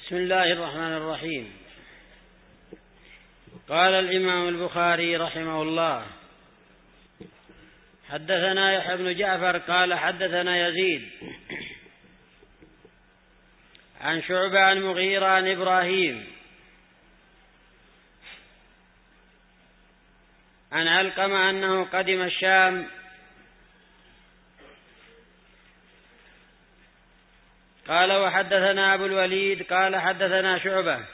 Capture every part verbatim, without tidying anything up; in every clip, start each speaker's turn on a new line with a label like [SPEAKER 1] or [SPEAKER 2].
[SPEAKER 1] بسم الله الرحمن الرحيم. قال الإمام البخاري رحمه الله: حدثنا يحيى بن جعفر قال حدثنا يزيد عن شعبة عن مغيرة عن إبراهيم عن علقمة أنه قدم الشام قال: وحدثنا أبو الوليد قال حدثنا شعبة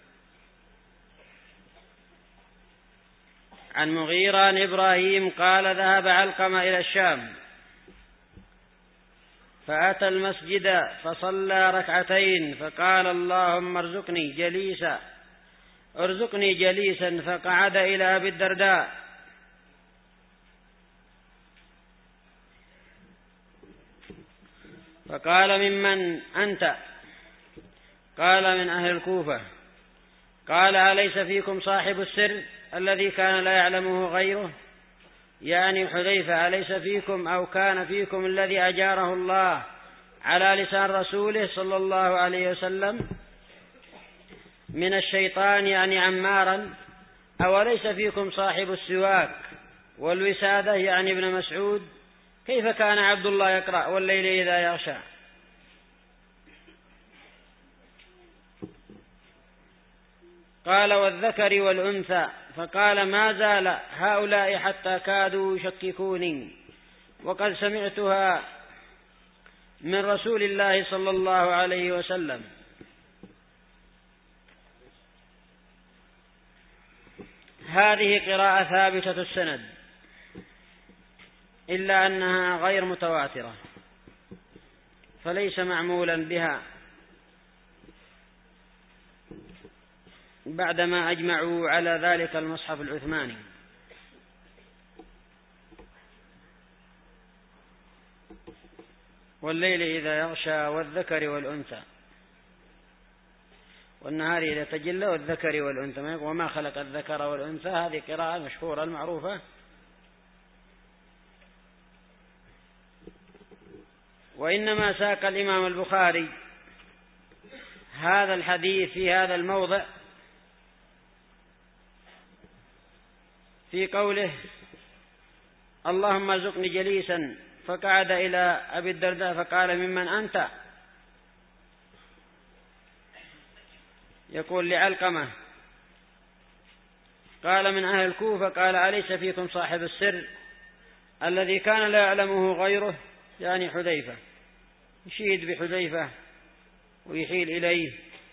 [SPEAKER 1] عن مغيرة عن إبراهيم قال: ذهب علقمة إلى الشام فأتى المسجد فصلى ركعتين فقال: اللهم ارزقني جليسا ارزقني جليسا فقعد إلى أبي الدرداء فقال: ممن أنت؟ قال: من أهل الكوفة. قال: أليس فيكم صاحب السر الذي كان لا يعلمه غيره؟ يعني حذيفة: أليس فيكم أو كان فيكم الذي أجاره الله على لسان رسوله صلى الله عليه وسلم من الشيطان يعني عمارا؟ أو ليس فيكم صاحب السواك والوسادة يعني ابن مسعود؟ كيف كان عبد الله يقرأ والليل إذا يغشى؟ قال: والذكر والأنثى. فقال: ما زال هؤلاء حتى كادوا يشككوني وقد سمعتها من رسول الله صلى الله عليه وسلم. هذه قراءة ثابتة السند إلا أنها غير متواترة فليس معمولا بها بعدما أجمعوا على ذلك المصحف العثماني. والليل إذا يغشى والذكر والأنثى والنهار إذا تجلى والذكر والأنثى وما خلق الذكر والأنثى. هذه قراءة مشهورة المعروفة. وإنما ساق الإمام البخاري هذا الحديث في هذا الموضع في قوله: اللهم ارزقني جليسا فقعد إلى أبي الدرداء فقال: ممن أنت؟ يقول لعلقمة قال: من أهل الكوفة. قال: أليس فيكم صاحب السر الذي كان لا يعلمه غيره؟ يعني حذيفة، يشيد بحذيفة ويحيل إليه.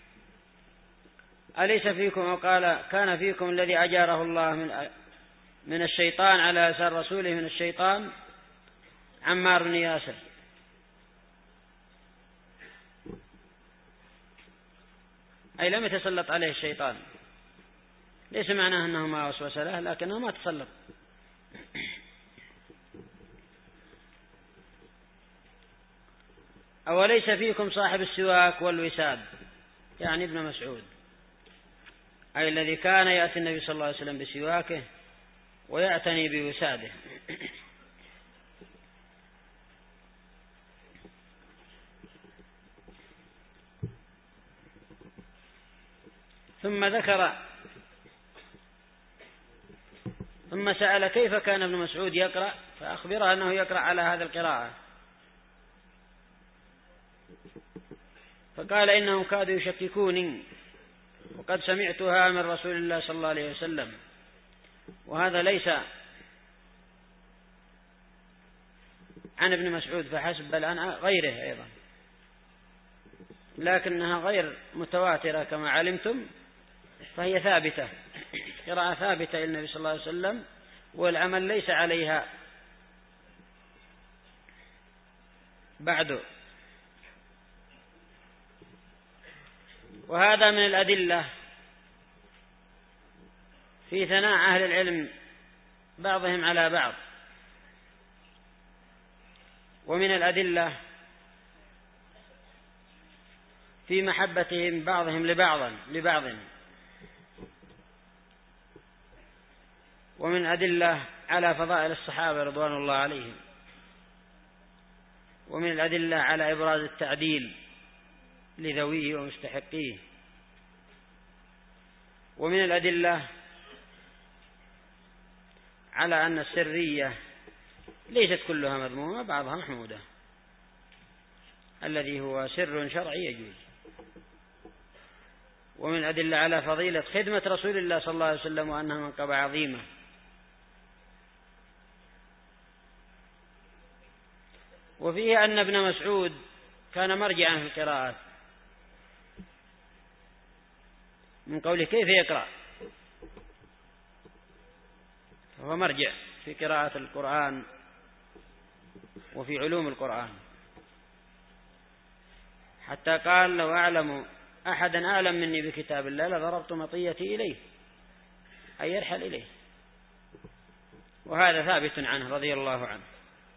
[SPEAKER 1] أليس فيكم؟ وقال: كان فيكم الذي أجاره الله من من الشيطان على لسان رسوله من الشيطان عمار بن ياسر. أي لم يتسلط عليه الشيطان. ليس معناه أنه ما وسوس له لكنه ما تسلط. أوليس فيكم صاحب السواك والوساد يعني ابن مسعود، أي الذي كان يأتي النبي صلى الله عليه وسلم بسواكه ويعتني بوساده. ثم ذكر ثم سأل كيف كان ابن مسعود يقرأ فأخبره أنه يقرأ على هذه القراءة. فقال: إنهم كادوا يشككوني وقد سمعتها من رسول الله صلى الله عليه وسلم. وهذا ليس عن ابن مسعود فحسب بل عن غيره أيضا، لكنها غير متواترة كما علمتم، فهي ثابتة، قراءة ثابتة إلى النبي صلى الله عليه وسلم والعمل ليس عليها بعد. وهذا من الأدلة في ثناء أهل العلم بعضهم على بعض، ومن الأدلة في محبتهم بعضهم لبعض لبعض ومن أدلة على فضائل الصحابة رضوان الله عليهم، ومن الأدلة على إبراز التعديل لذويه ومستحقيه. ومن الأدلة على أن السرية ليست كلها مذمومة، بعضها محمودة، الذي هو سر شرعي يجوز. ومن الأدلة على فضيلة خدمة رسول الله صلى الله عليه وسلم وأنها منقبة عظيمة. وفيه أن ابن مسعود كان مرجعا في القراءات، من قوله كيف يقرأ، فهو مرجع في قراءة القرآن وفي علوم القرآن، حتى قال لو أعلم أحدا أعلم مني بكتاب الله لضربت مطيتي إليه، أي يرحل إليه. وهذا ثابت عنه رضي الله عنه.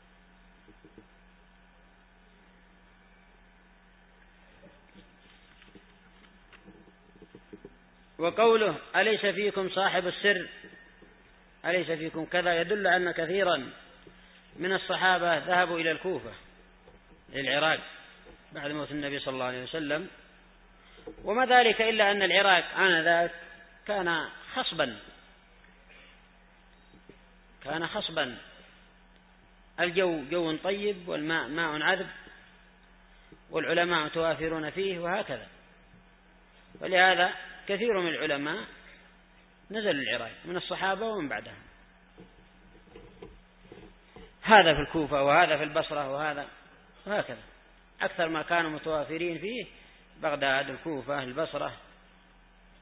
[SPEAKER 1] وقوله أليس فيكم صاحب السر، أليس فيكم كذا، يدل أن كثيرا من الصحابة ذهبوا إلى الكوفة للعراق بعد موت النبي صلى الله عليه وسلم، وما ذلك إلا أن العراق آنذاك كان خصبا كان خصبا الجو جو طيب والماء ماء عذب والعلماء توافرون فيه وهكذا، ولهذا كثير من العلماء نزل العراق من الصحابة ومن بعدهم، هذا في الكوفة وهذا في البصرة وهذا وهكذا. أكثر ما كانوا متوافرين فيه بغداد، الكوفة، البصرة،